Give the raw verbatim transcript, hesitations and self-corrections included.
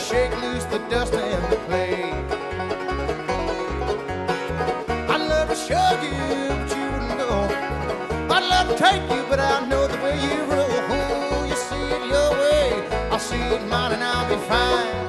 shake loose the dust and the clay. I'd love to show you, but you wouldn't go. I'd love to take you, but I know the way you roll. Oh, you see it your way, I'll see it mine, and I'll be fine.